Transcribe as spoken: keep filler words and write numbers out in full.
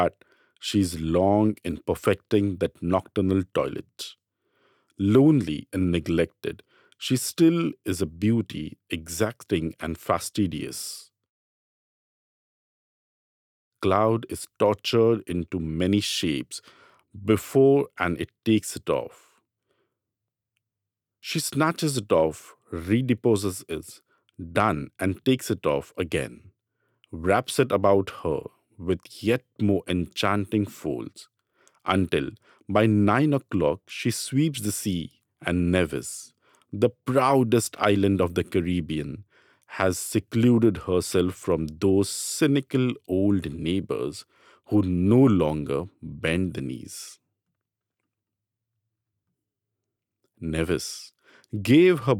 but she's long in perfecting that nocturnal toilet. Lonely and neglected, she still is a beauty, exacting and fastidious. Cloud is tortured into many shapes before and it takes it off. She snatches it off, redeposes it, done, and takes it off again, wraps it about her with yet more enchanting folds, until by nine o'clock she sweeps the sea and Nevis, the proudest island of the Caribbean, has secluded herself from those cynical old neighbors who no longer bend the knees. Nevis gave her